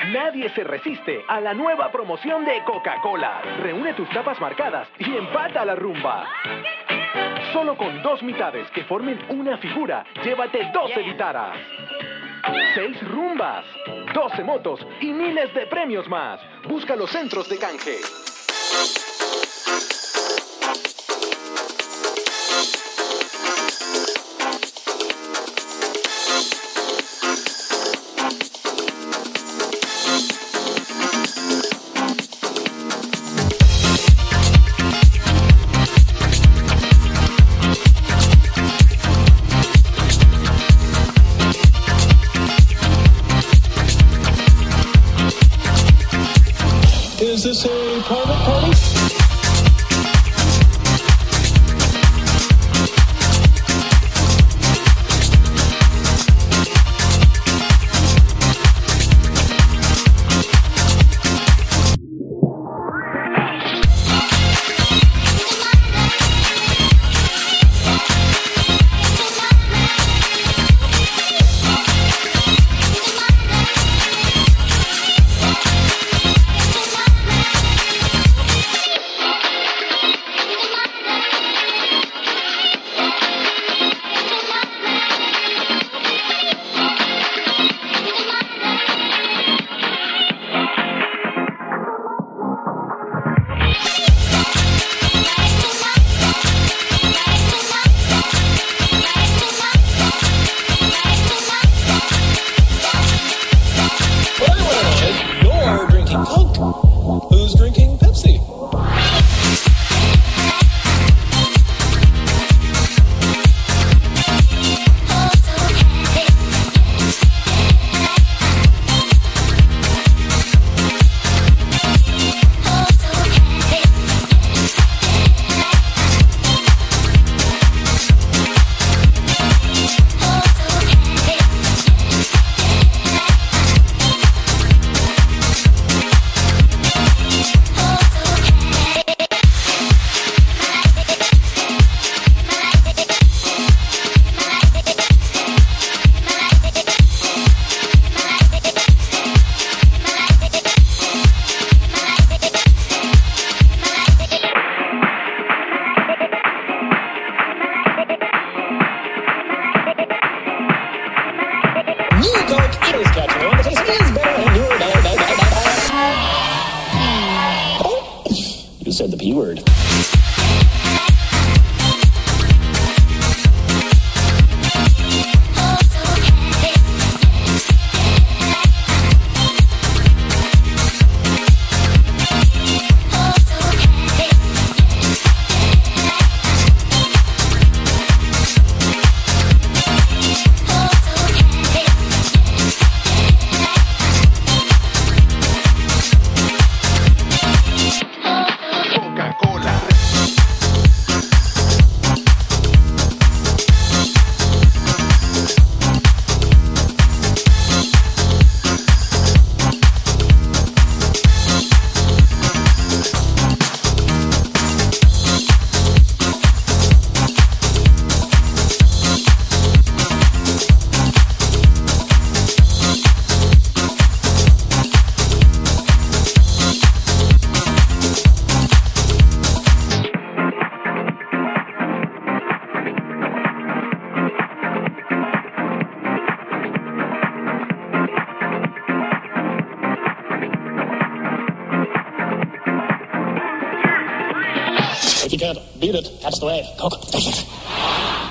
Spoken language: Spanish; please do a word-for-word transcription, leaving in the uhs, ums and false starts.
Nadie se resiste a la nueva promoción de Coca-Cola. Reúne tus tapas marcadas y empata la rumba. Solo con dos mitades que formen una figura, llévate doce guitarras, seis rumbas, doce motos y miles de premios más. Busca los centros de canje. Is this a private party? Who's drinking Pepsi? You said the P word. If you can't beat it, that's the way. Coke, take it.